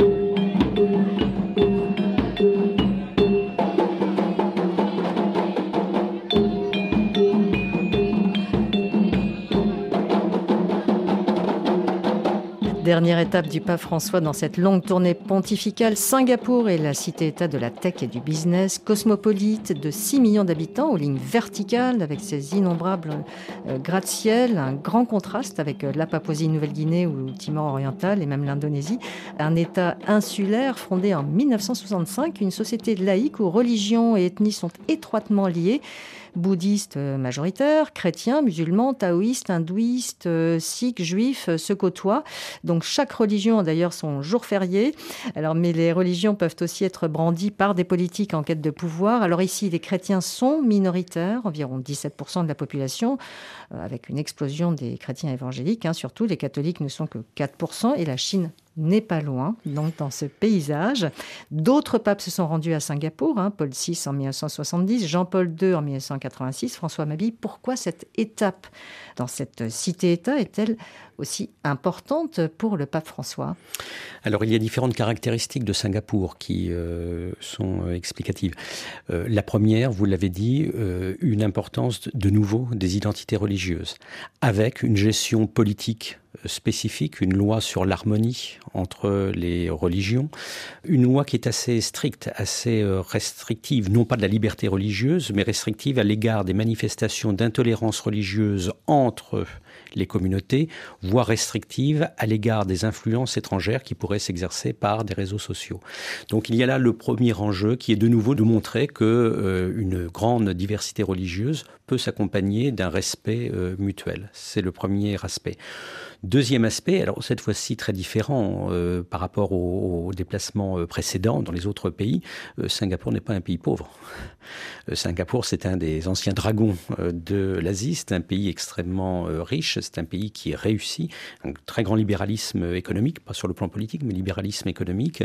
Dernière étape du pape François dans cette longue tournée pontificale, Singapour est la cité-État de la tech et du business, cosmopolite de six millions d'habitants aux lignes verticales avec ses innombrables euh, gratte-ciel, un grand contraste avec euh, la Papouasie-Nouvelle-Guinée ou le Timor oriental et même l'Indonésie, un État insulaire fondé en mille neuf cent soixante-cinq, une société laïque où religion et ethnie sont étroitement liées. Bouddhistes majoritaires, chrétiens, musulmans, taoïstes, hindouistes, euh, sikhs, juifs euh, se côtoient. Donc chaque religion a d'ailleurs son jour férié. Alors, mais les religions peuvent aussi être brandies par des politiques en quête de pouvoir. Alors ici, les chrétiens sont minoritaires, environ dix-sept pour cent de la population, euh, avec une explosion des chrétiens évangéliques. Hein, surtout, les catholiques ne sont que quatre pour cent et la Chine n'est pas loin, donc dans ce paysage. D'autres papes se sont rendus à Singapour, hein, Paul six en mille neuf cent soixante-dix, Jean-Paul deux en mille neuf cent quatre-vingt-six, François Mabille. Pourquoi cette étape dans cette cité-État est-elle aussi importante pour le pape François ? Alors, il y a différentes caractéristiques de Singapour qui euh, sont euh, explicatives. Euh, la première, vous l'avez dit, euh, une importance de nouveau des identités religieuses, avec une gestion politique spécifique, une loi sur l'harmonie entre les religions, une loi qui est assez stricte, assez restrictive, non pas de la liberté religieuse, mais restrictive à l'égard des manifestations d'intolérance religieuse entre les communautés, voire restrictive à l'égard des influences étrangères qui pourraient s'exercer par des réseaux sociaux. Donc il y a là le premier enjeu qui est de nouveau de montrer que euh, une grande diversité religieuse peut s'accompagner d'un respect euh, mutuel. C'est le premier aspect. Deuxième aspect, alors cette fois-ci très différent euh, par rapport aux, aux déplacements précédents dans les autres pays, euh, Singapour n'est pas un pays pauvre. Euh, Singapour, c'est un des anciens dragons euh, de l'Asie, c'est un pays extrêmement euh, riche, c'est un pays qui est réussi, un très grand libéralisme économique, pas sur le plan politique, mais libéralisme économique,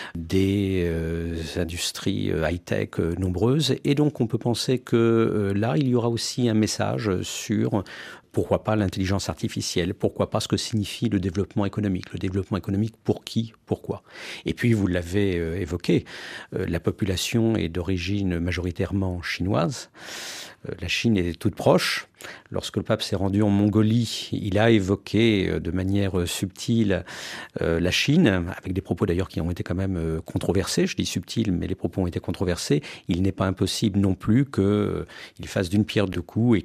des euh, industries euh, high-tech euh, nombreuses, et donc on peut penser que euh, là, il y aura aussi un message sur... Pourquoi pas l'intelligence artificielle? Pourquoi pas ce que signifie le développement économique? Le développement économique, pour qui? Pourquoi? Et puis, vous l'avez euh, évoqué, euh, la population est d'origine majoritairement chinoise. Euh, la Chine est toute proche. Lorsque le pape s'est rendu en Mongolie, il a évoqué de manière subtile euh, la Chine, avec des propos d'ailleurs qui ont été quand même euh, controversés. Je dis subtil, mais les propos ont été controversés. Il n'est pas impossible non plus qu'il euh, fasse d'une pierre deux coups et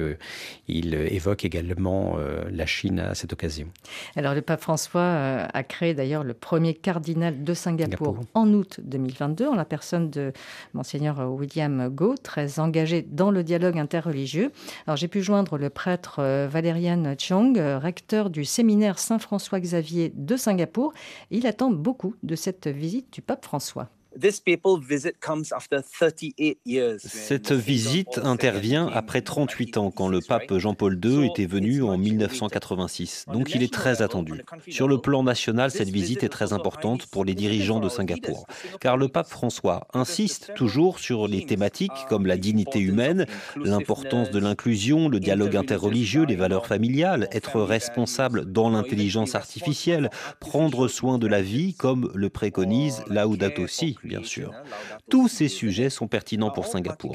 qu'il euh, évoque également euh, la Chine à cette occasion. Alors le pape François euh, a créé d'ailleurs le premier cardinal de Singapour, Singapour en août deux mille vingt-deux, en la personne de Monseigneur William Goh, très engagé dans le dialogue interreligieux. Alors j'ai pu joindre le prêtre Valerian Chong, recteur du séminaire Saint-François-Xavier de Singapour. Il attend beaucoup de cette visite du pape François. Cette visite intervient après trente-huit ans, quand le pape Jean-Paul deux était venu en mille neuf cent quatre-vingt-six. Donc il est très attendu. Sur le plan national, cette visite est très importante pour les dirigeants de Singapour, car le pape François insiste toujours sur les thématiques comme la dignité humaine, l'importance de l'inclusion, le dialogue interreligieux, les valeurs familiales, être responsable dans l'intelligence artificielle, prendre soin de la vie comme le préconise Laudato Si, bien sûr. Tous ces sujets sont pertinents pour Singapour.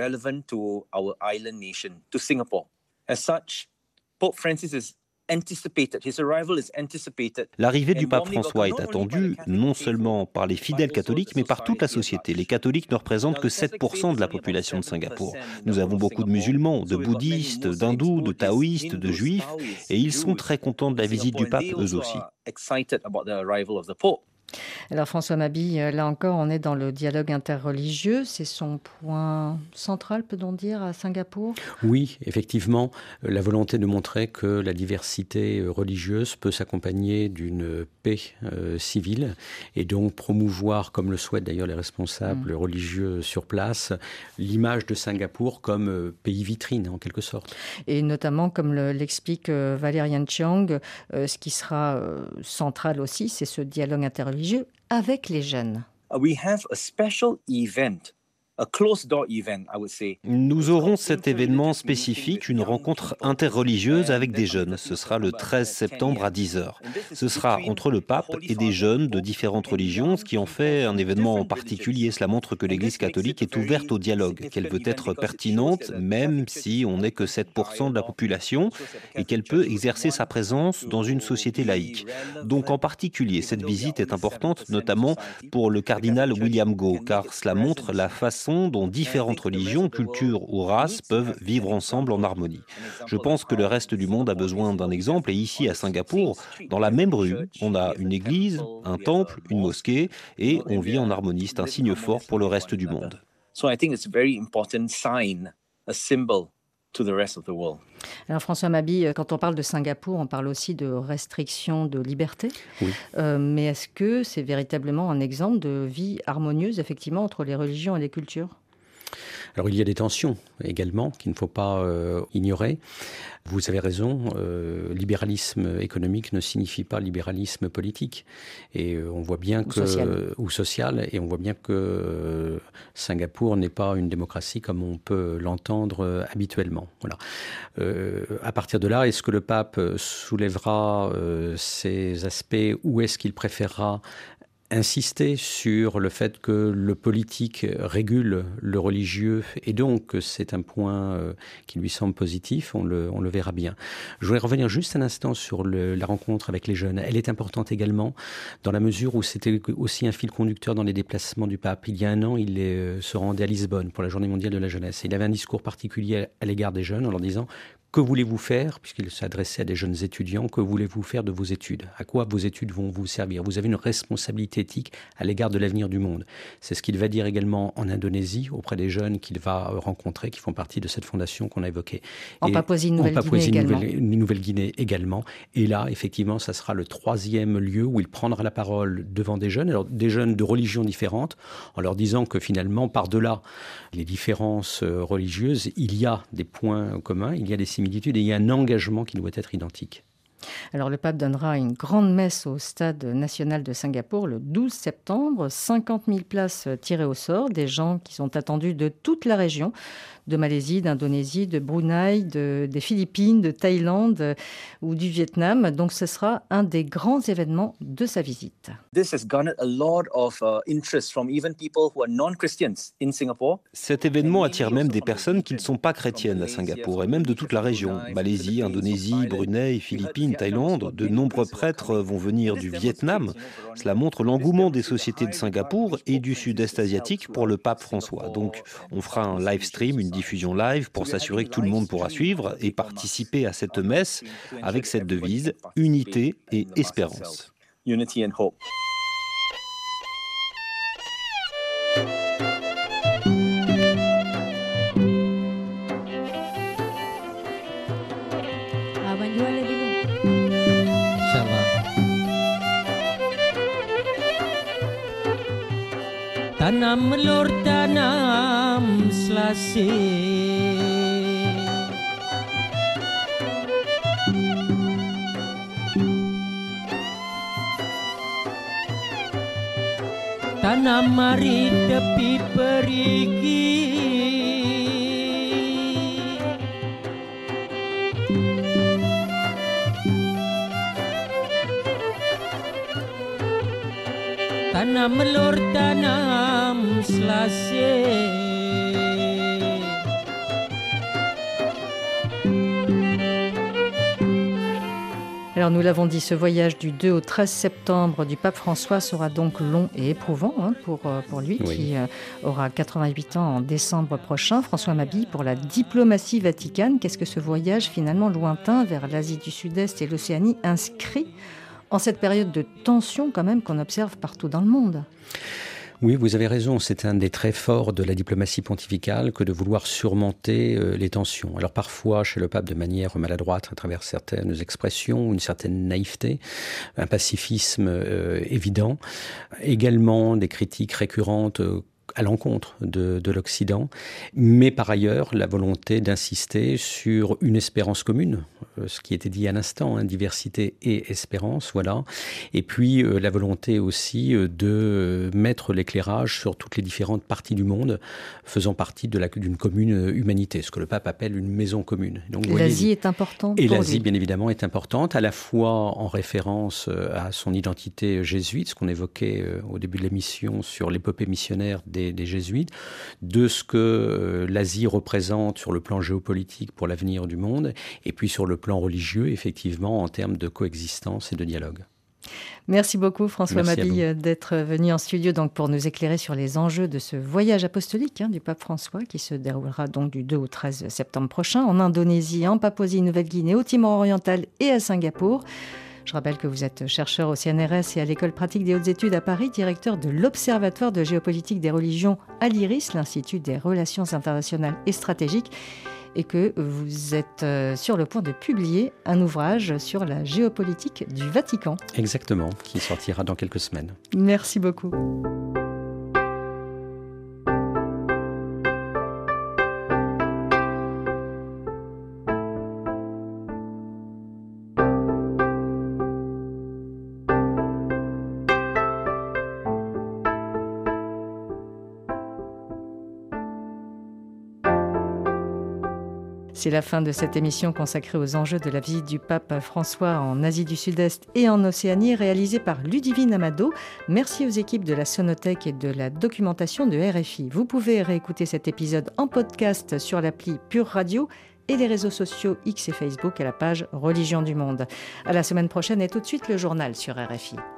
L'arrivée du pape François est attendue non seulement par les fidèles catholiques, mais par toute la société. Les catholiques ne représentent que sept pour cent de la population de Singapour. Nous avons beaucoup de musulmans, de bouddhistes, d'hindous, de taoïstes, de juifs, et ils sont très contents de la visite du pape, eux aussi. Alors François Mabille, là encore, on est dans le dialogue interreligieux. C'est son point central, peut-on dire, à Singapour ? Oui, effectivement, la volonté de montrer que la diversité religieuse peut s'accompagner d'une paix euh, civile et donc promouvoir, comme le souhaitent d'ailleurs les responsables mmh. religieux sur place, l'image de Singapour comme euh, pays vitrine, en quelque sorte. Et notamment, comme le, l'explique euh, Valerian Cheong, euh, ce qui sera euh, central aussi, c'est ce dialogue interreligieux avec les jeunes. We have a special event. Nous aurons cet événement spécifique, une rencontre interreligieuse avec des jeunes. Ce sera le treize septembre à dix heures. Ce sera entre le pape et des jeunes de différentes religions, ce qui en fait un événement en particulier. Cela montre que l'Église catholique est ouverte au dialogue, qu'elle veut être pertinente, même si on n'est que sept pour cent de la population, et qu'elle peut exercer sa présence dans une société laïque. Donc en particulier, cette visite est importante, notamment pour le cardinal William Goh, car cela montre la façon dont différentes religions, cultures ou races peuvent vivre ensemble en harmonie. Je pense que le reste du monde a besoin d'un exemple, et ici à Singapour, dans la même rue, on a une église, un temple, une mosquée, et on vit en harmonie. C'est un signe fort pour le reste du monde. Alors François Mabille, quand on parle de Singapour, on parle aussi de restrictions de liberté. Oui. Euh, mais est-ce que c'est véritablement un exemple de vie harmonieuse, effectivement, entre les religions et les cultures ? Alors il y a des tensions également qu'il ne faut pas euh, ignorer. Vous avez raison, euh, libéralisme économique ne signifie pas libéralisme politique. Et euh, on voit bien ou que social. ou social, et on voit bien que euh, Singapour n'est pas une démocratie comme on peut l'entendre euh, habituellement. Voilà. Euh, à partir de là, est-ce que le pape soulèvera euh, ces aspects, ou est-ce qu'il préférera insister sur le fait que le politique régule le religieux, et donc c'est un point euh, qui lui semble positif, on le, on le verra bien. Je voudrais revenir juste un instant sur le, la rencontre avec les jeunes. Elle est importante également dans la mesure où c'était aussi un fil conducteur dans les déplacements du pape. Il y a un an, il est, euh, se rendait à Lisbonne pour la Journée mondiale de la jeunesse. Il avait un discours particulier à l'égard des jeunes en leur disant: que voulez-vous faire, puisqu'il s'adressait à des jeunes étudiants, que voulez-vous faire de vos études ? À quoi vos études vont vous servir ? Vous avez une responsabilité éthique à l'égard de l'avenir du monde. C'est ce qu'il va dire également en Indonésie, auprès des jeunes qu'il va rencontrer, qui font partie de cette fondation qu'on a évoquée. En Papouasie-Nouvelle-Guinée également. Nouvelle-Guinée également. Et là, effectivement, ça sera le troisième lieu où il prendra la parole devant des jeunes, alors des jeunes de religions différentes, en leur disant que finalement, par-delà les différences religieuses, il y a des points communs, il y a des similitudes, et il y a un engagement qui doit être identique. Alors le pape donnera une grande messe au Stade national de Singapour le douze septembre. cinquante mille places tirées au sort, des gens qui sont attendus de toute la région, de Malaisie, d'Indonésie, de Brunei, de, des Philippines, de Thaïlande euh, ou du Vietnam. Donc ce sera un des grands événements de sa visite. Cet événement attire même des personnes qui ne sont pas chrétiennes à Singapour, et même de toute la région. Malaisie, Indonésie, Brunei, Philippines, Thaïlande. De nombreux prêtres vont venir du Vietnam. Cela montre l'engouement des sociétés de Singapour et du sud-est asiatique pour le pape François. Donc on fera un live stream, une diffusion live pour s'assurer que tout le monde pourra suivre et participer à cette messe avec cette devise: unité et espérance. Unity and hope. Abang jual lagi dulu. InsyaAllah. Tanam lor tanam selase Tanam mari tepi perigi Tanam lor tanam selase Alors nous l'avons dit, ce voyage du deux au treize septembre du pape François sera donc long et éprouvant hein, pour, pour lui, oui. qui euh, aura quatre-vingt-huit ans en décembre prochain. François Mabille, pour la diplomatie vaticane, qu'est-ce que ce voyage finalement lointain vers l'Asie du Sud-Est et l'Océanie inscrit en cette période de tension quand même qu'on observe partout dans le monde? Oui, vous avez raison, c'est un des traits forts de la diplomatie pontificale que de vouloir surmonter euh, les tensions. Alors parfois, chez le pape, de manière maladroite, à travers certaines expressions, une certaine naïveté, un pacifisme euh, évident, également des critiques récurrentes euh, à l'encontre de, de l'Occident, mais par ailleurs la volonté d'insister sur une espérance commune, euh, ce qui était dit à l'instant, hein, diversité et espérance, voilà. Et puis euh, la volonté aussi euh, de mettre l'éclairage sur toutes les différentes parties du monde faisant partie de la, d'une commune humanité, ce que le pape appelle une maison commune. Donc, L'Asie voyez, est importante. Et pour l'Asie, lui. bien évidemment, est importante, à la fois en référence à son identité jésuite, ce qu'on évoquait euh, au début de l'émission sur l'épopée missionnaire des Des, des jésuites, de ce que euh, l'Asie représente sur le plan géopolitique pour l'avenir du monde, et puis sur le plan religieux, effectivement, en termes de coexistence et de dialogue. Merci beaucoup François Merci Mabille d'être venu en studio donc, pour nous éclairer sur les enjeux de ce voyage apostolique hein, du pape François qui se déroulera donc du deux au treize septembre prochain en Indonésie, en Papouasie-Nouvelle-Guinée, au Timor oriental et à Singapour. Je rappelle que vous êtes chercheur au C N R S et à l'École pratique des hautes études à Paris, directeur de l'Observatoire de géopolitique des religions à l'I R I S, l'Institut des relations internationales et stratégiques, et que vous êtes sur le point de publier un ouvrage sur la géopolitique du Vatican. Exactement, qui sortira dans quelques semaines. Merci beaucoup. C'est la fin de cette émission consacrée aux enjeux de la visite du pape François en Asie du Sud-Est et en Océanie, réalisée par Ludivine Amado. Merci aux équipes de la Sonothèque et de la documentation de R F I. Vous pouvez réécouter cet épisode en podcast sur l'appli Pure Radio et les réseaux sociaux X et Facebook à la page Religion du Monde. À la semaine prochaine et tout de suite le journal sur R F I.